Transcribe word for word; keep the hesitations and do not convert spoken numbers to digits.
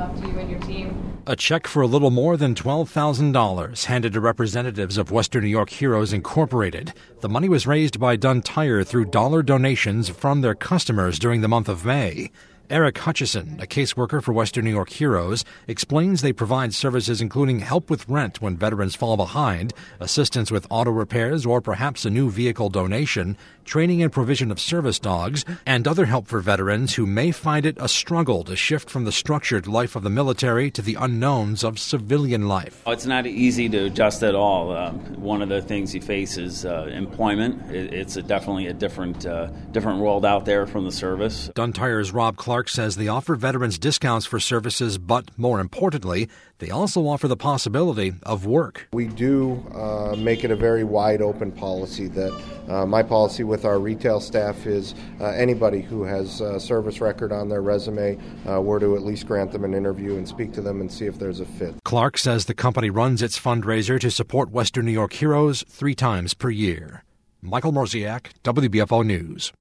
uh, to you and your team. A check for a little more than twelve thousand dollars handed to representatives of Western New York Heroes Incorporated. The money was raised by Dunn Tire through dollar donations from their customers during the month of May. Eric Hutchison, a caseworker for Western New York Heroes, explains they provide services including help with rent when veterans fall behind, assistance with auto repairs or perhaps a new vehicle donation, training and provision of service dogs, and other help for veterans who may find it a struggle to shift from the structured life of the military to the unknowns of civilian life. It's not easy to adjust at all. Um, one of the things you face is uh, employment. It, it's a, definitely a different, uh, different world out there from the service. Dunn Tire's Rob Clark says they offer veterans discounts for services, but more importantly, they also offer the possibility of work. We do uh, make it a very wide open policy that uh, my policy with our retail staff is uh, anybody who has a service record on their resume, uh, we're to at least grant them an interview and speak to them and see if there's a fit. Clark says the company runs its fundraiser to support Western New York Heroes three times per year. Michael Morziak, W B F O News.